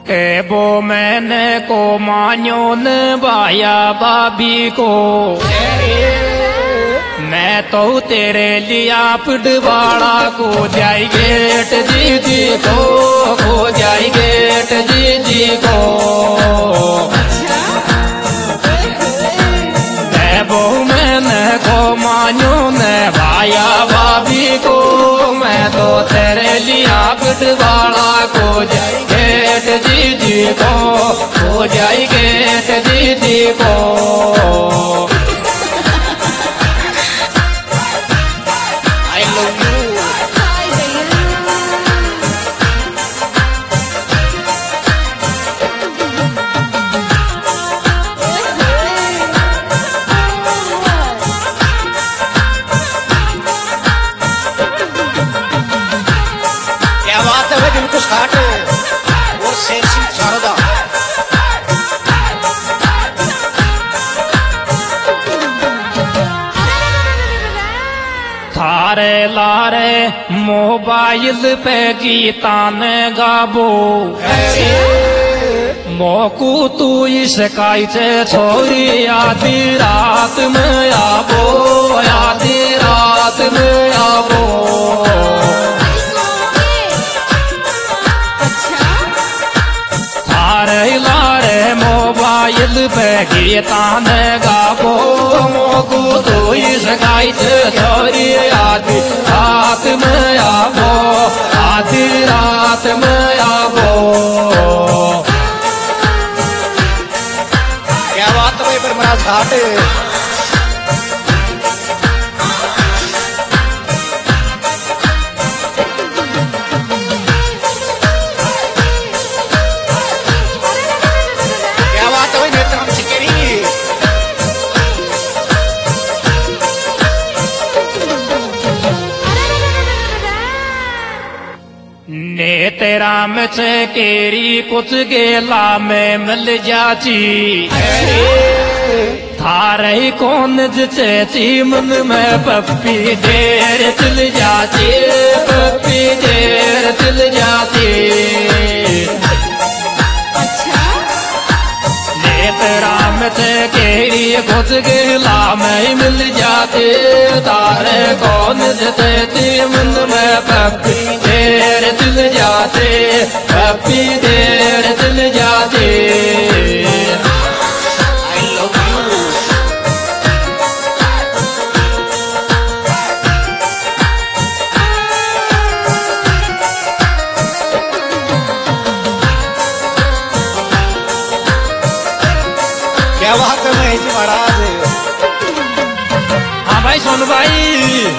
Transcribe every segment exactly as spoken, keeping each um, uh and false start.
ए वो मैंने को मान्यो न बाया बाबी को मैं तो तेरे लिया पिडवाड़ा को जाई गेट दीदी को को जाई गेट दीदी को ए वो मैंने को मान्यो न बाया बाबी को मैं तो तेरे लिया पिडवाड़ा को जाई गेट दीदी को हो जाई गेट दीदी को आई लव यू क्या बात है भाई दिल को काटे और सेक्सी शारदा थारे लारे मोबाइल पे गीता ने गाबो मोकू तू शिकायत छोरी आधी रात में आबो आधी रात में आबो थारे लारे मोबाइल पे गीता ने गाबो मोकू तू शिकायत छोरी आधी रात में आबो आधी रात में आबो क्या बात है भाई पर मेरा घाटे क्या बात है भाई नेत्र हम शिकेरी ने तेरा में केरी कुछ गेला में मिल जाची थारे कौन जचेची मन में पप्पी देर चल जाती पप्पी देर चल जाती राम से केरी कुछ गेला में मिल जाते तारे कौन जते मन में पप्पी देर चल जाते पप्पी देर चल जाते आई लव यू क्या बात है महेश जी महाराज हाँ भाई सुन भाई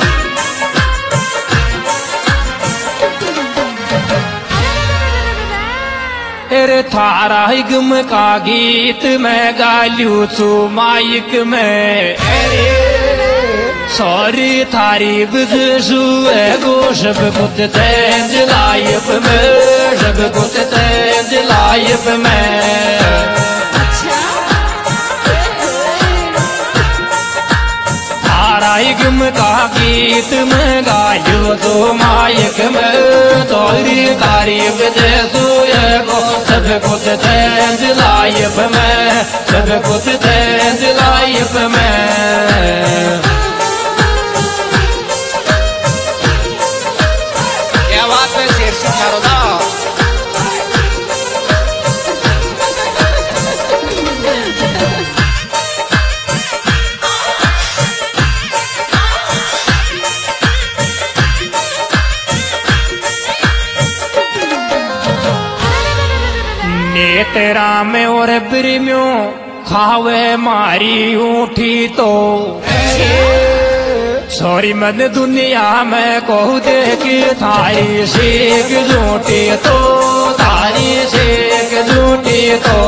अरे थारा गम का गीत मैं गालू छू माइक में सॉरी थारी बुझू गो सब कुछ चेंज लाइफ में सब कुछ चेंज लाइफ में गम का गीत में गायो तो माइक में तोरी तारीफ जैसो को सब कुछ चेंज लाइफ में सब कुछ चेंज लाइफ में क्या बात है शेर सिंह शारदा तेरा में और प्रेमियो खावे मारी उठी तो सॉरी मन दुनिया में कहू देखी थारी शेख झूठी तो थारी शेख झूठी तो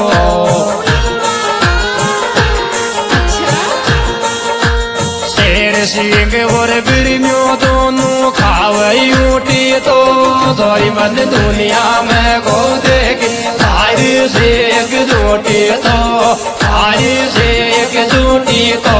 शेर सिंह और प्रेमियो दोनों खावे उठी तो सॉरी मन दुनिया में कहू देखी थारी शेख झूठी तो थारी शेख झूठी तो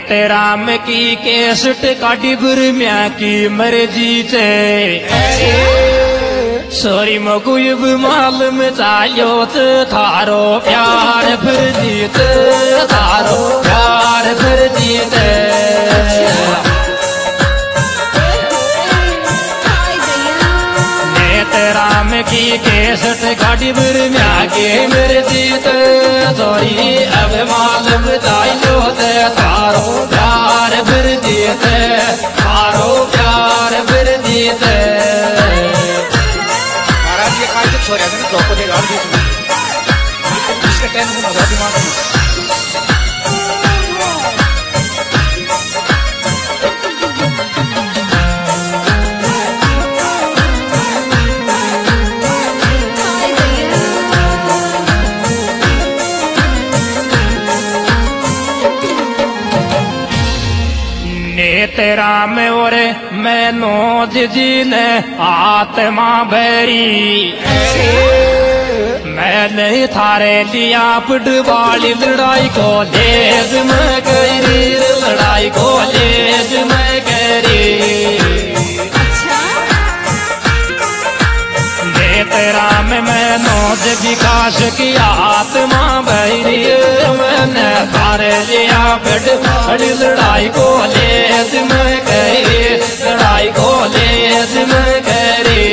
राम की केसट काटी गुरमिया की मर्जी से सोरी मकुब मालूम चालो थारो प्यार फिर जीत थारो प्यार फिर जीत राम की केसट गाड़ी बिर में के मेरे जीत सोरी अब मालूम चालो थारो प्यार फिर जीत थारो प्यार फिर जीत महाराज ये काल छोड़ रहे हैं तो देगा और इसके टाइम में मजा भी मार तेरा में और मैं नोज जी ने आत्मा भरी मैं नहीं थारे लिया फुटबॉल लड़ाई को लेज में करी लड़ाई को लेज में करी तेरा में मैं नोज विकास की आत्मा भरी मैंने थारे लिया फुटबॉल लड़ाई को लेज में करी लड़ाई को लेज में करी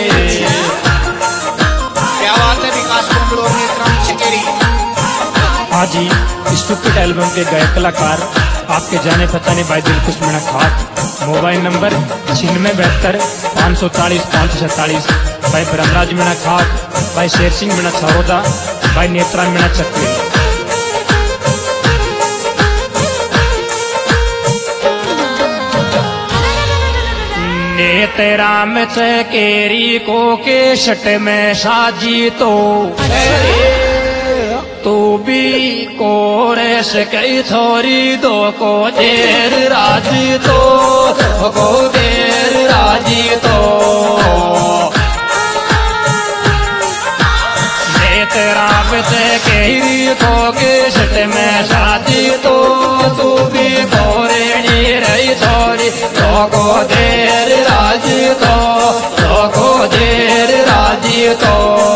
क्या बात है विकास कुंडलों ने क्रम चकेरी। हाँ जी, स्टूपिड एल्बम के गायक कलाकार आपके जाने पहचाने भाई दिलखुश मीणा खाट। मोबाइल नंबर छिन्नवे बहत्तर पाँच सौ चालीस पाँच सौ सैतालीस। भाई ब्रह्मराज मीणा खाट, भाई शेर सिंह मीणा छरोदा, भाई नेत्रा मीणा चक्री। नेत्रा में चकेरी को के शट में साजी तो तू भी कोरे से कई छोरी दो को देर राजी तो को देर राजी तो तेरा बचे केरी को के शट में शादी तो तू भी कोरे रही छोरी दो को देर राजी तो दो को देर राजी तो।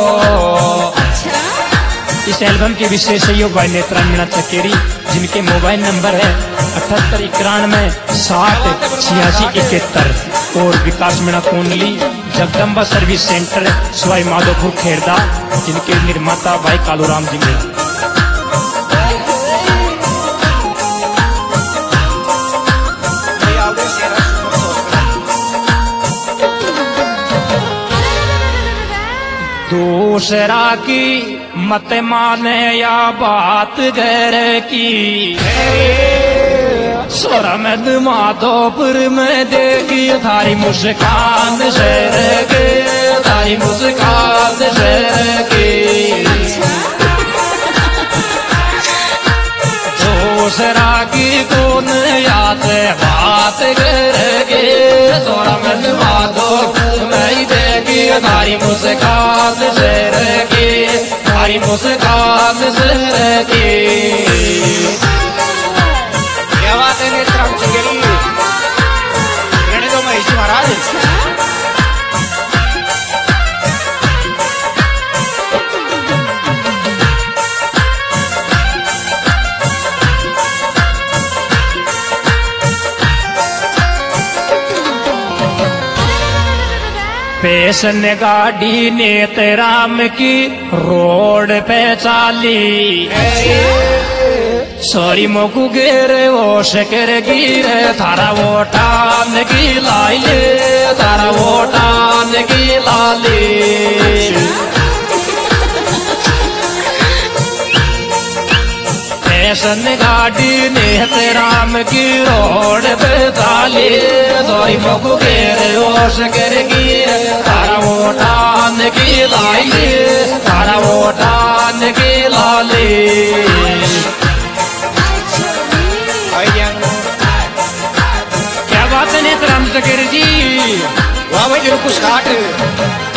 इस एल्बम के विशेष सहयोग भाई नेत्रा मीणा चकेरी जिनके मोबाइल नंबर है अठहत्तर इक्यानवे साठ छियासी इकहत्तर और विकास मीणा कोंडली जगदम्बा सर्विस सेंटर सवाई माधोपुर खेरदा जिनके निर्माता भाई कालूराम जी मीणा। दूसरा की मत माने या बात गैर की सोरमद माधोपुर में देगी थारी मुस्कान शहर के थारी मुस्कान शहर की दूसरा की कौन याद बात करके सोरमद माधोपुर में देगी थारी मुस्कान शहर की थारी मुस्कान शहर की। क्या बात है नेत्रा चकेरी रहने दो महेश जी महाराज। पेशन गाड़ी नेतराम की रोड पे चाली सॉरी मोकू गेरे वो शकर गिरे थारा वो टान की लाली थारा वो टान की लाली पेशन गाड़ी नेतराम की रोड पे चाली सॉरी मोकू गेरे वो शकर गिरे थारा वो टान की लाली थारा वो टान की लाली। क्या बात है नेत्रा चकेरी जी, वाह भाई दिलखुश खाट।